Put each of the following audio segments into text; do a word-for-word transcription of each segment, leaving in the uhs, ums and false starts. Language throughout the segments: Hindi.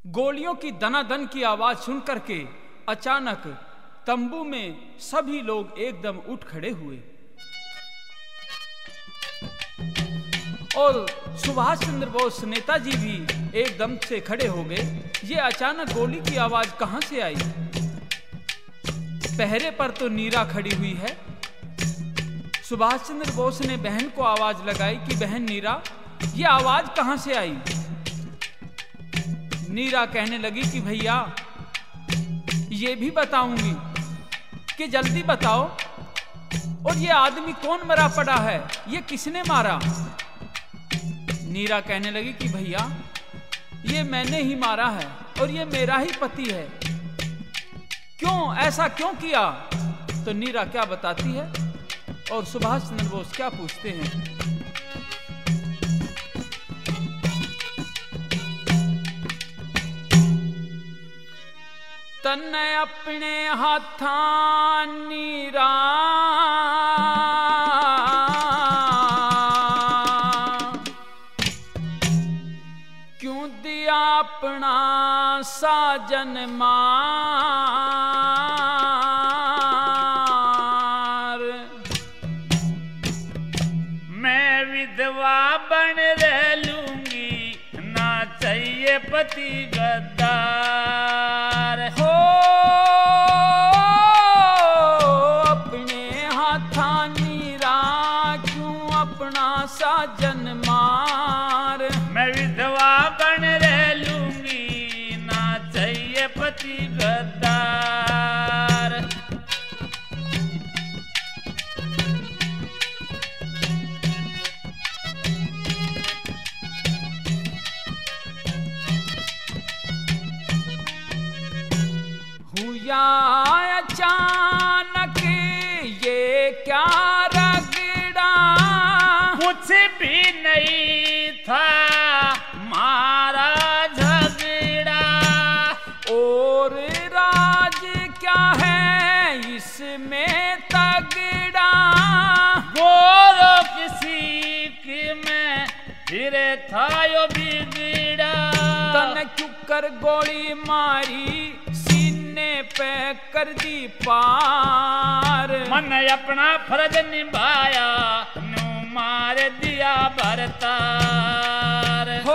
गोलियों की दनादन की आवाज सुन करके अचानक तंबू में सभी लोग एकदम उठ खड़े हुए और सुभाष चंद्र बोस नेताजी भी एकदम से खड़े हो गए। ये अचानक गोली की आवाज कहां से आई? पहरे पर तो नीरा खड़ी हुई है। सुभाष चंद्र बोस ने बहन को आवाज लगाई कि बहन नीरा, ये आवाज कहां से आई? नीरा कहने लगी कि भैया ये भी बताऊंगी कि जल्दी बताओ, और ये आदमी कौन मरा पड़ा है, ये किसने मारा? नीरा कहने लगी कि भैया ये मैंने ही मारा है और ये मेरा ही पति है। क्यों, ऐसा क्यों किया? तो नीरा क्या बताती है और सुभाष चंद्र बोस क्या पूछते हैं। तन अपने हाथां नीरा क्यों दिया अपना साजन मार? मैं विधवा बन रह लूंगी, ना चाहिए पति गद्दार। हो अपने हाथां नीरा क्यों अपना साजन मार? मैं विधवा बन रह लूंगी, ना चाहिए पति गद्दार। हुआ अचानक ये क्या रगड़ा? कुछ भी नहीं था मारा झगड़ा, और राज क्या है इसमें तगड़ा? गोरो किसी की मैं फिरे था यो बिगड़ा। तन चुकर गोली मारी सीने पे कर दी पार। मन अपना फर्ज निभाया, नू मार दिया भरतार। हो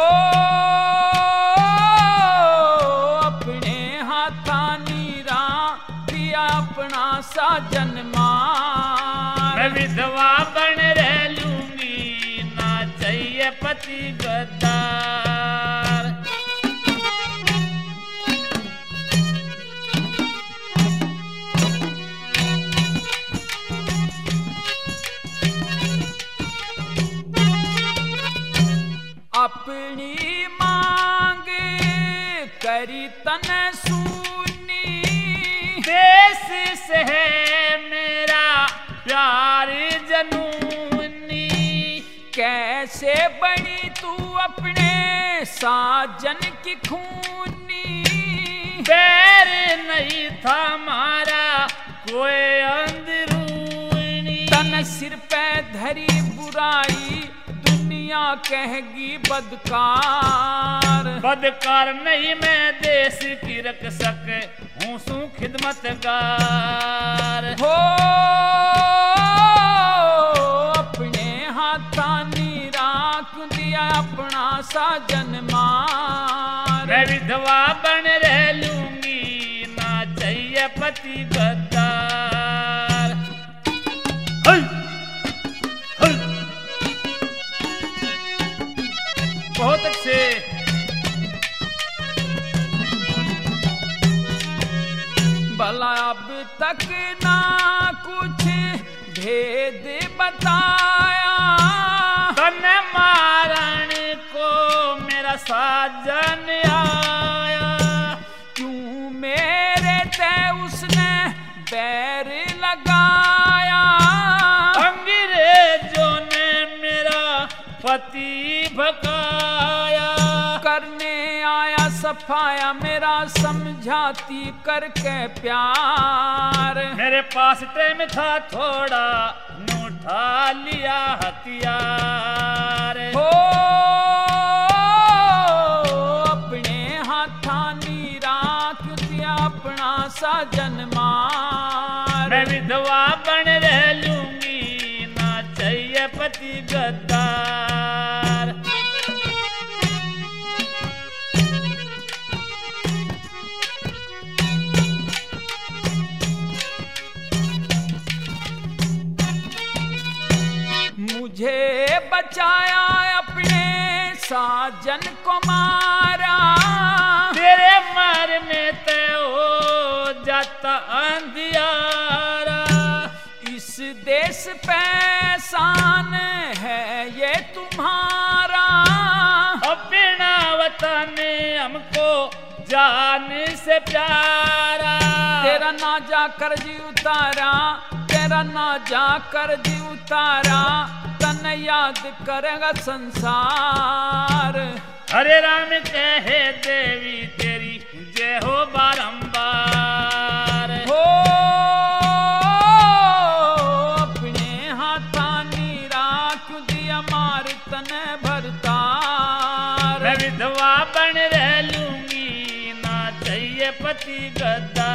अपने हाथां नीरा दिया अपना साजन मार। मैं विधवा बन रह लूंगी, ना चाहिए पति गद्दार। अपनी मांग करी तन सुनी, देश से है मेरा प्यार जनूनी। कैसे बनी तू अपने साजन की खूनी? पैर नहीं था मारा कोई अंदरूनी। तन सिर पे धरी बुराई दुनिया कहेगी बदकार। बदकार नहीं मैं देश की रक्षक हूँ सू खिदमतगार। हो अपने हाथां नीरा क्यों दिया अपना साजन मार? मैं विधवा बन रह लूंगी, ना चाहिए पति गद्दार। हल, हल। बहुत अच्छे। भला अब तक ना कुछ भेद बताया, तन मारन को मेरा साजन आया। क्यों मेरे ते उसने बैर लगाया? अंग्रेजों ने मेरा पति भगाया। करने आया सफाया मेरा समझाती करके प्यार। मेरे पास टाइम था थोड़ा, न उठा लिया हथियार। हो अपने हाथां नीरा क्यों दिया अपना साजन मार। मैं विधवा बन रह लूंगी ना चाहिए पति गद्दार। मुझे बचाया अपने साजन को मारा। तेरे मार में ते हो जाता अंधियारा। इस देश पे शान है ये तुम्हारा। अपना वतन हमको जान से प्यारा। तेरा ना जाकर जी उतारा, तेरा ना जाकर जी उतारा, तन याद करेगा संसार। हरे राम कहे देवी तेरी जय हो बारंबार। हो अपने हाथा नीरा क्यों दिया मार तन भरतार। मैं विधवा बन रह लूंगी ना चाहिए पति गद्दार।